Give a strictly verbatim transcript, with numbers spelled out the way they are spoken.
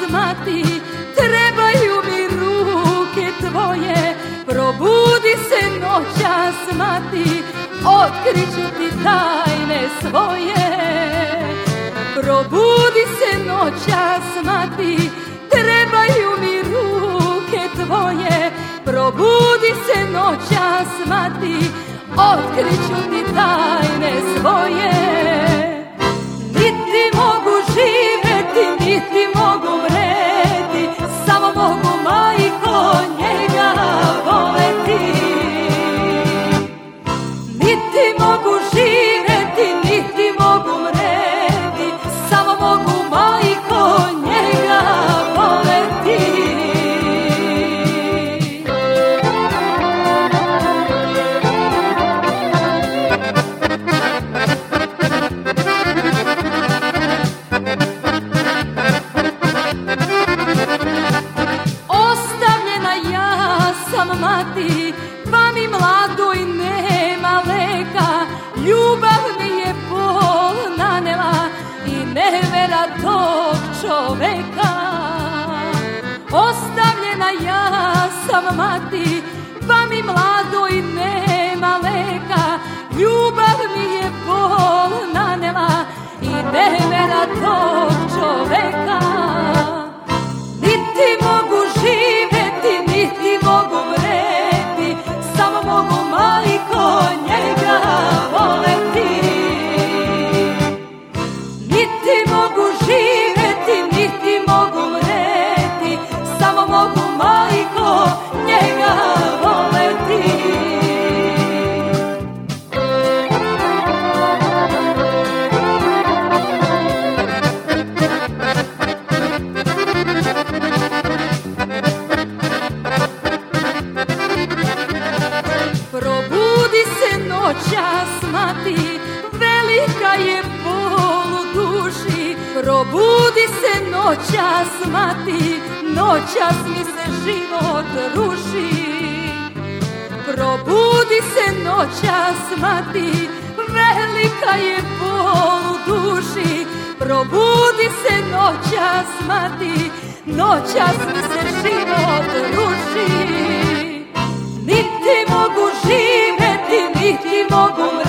mati, trebaju mi ruke tvoje. Probudi se noćas mati, otkriću ti tajne svoje. Probudi se noćas mati, trebaju mi ruke tvoje. Probudi se noćas mati, otkriću ti tajne svoje. Niti mogu živeti, niti mogu mreti, samo mogu, majko, njega voleti. Niti mogu živeti, niti mogu mreti, samo mogu, majko, njega voleti. Ostavljena ja sam mati, pa mi mladoj nema leka. Ljubav mi je bol nanela i nevera tog čoveka. Ostavljena ja sam mati, pa mi mladoj nema leka. Ljubav mi je bol nanela i nevera tog čoveka. Niti mogu živeti, niti mogu mreti, samo mogu, majko, njega voleti. Niti mogu živeti, niti mogu mreti, samo mogu, majko, njega voleti. Probudi se noćas mati, velika je bol u duši. Probudi se noćas mati, noćas mi se život ruši. Probudi se noćas mati, velika je bol u duši. Probudi se noćas mati, noćas mi se život ruši. Niti mogu živeti, niti mogu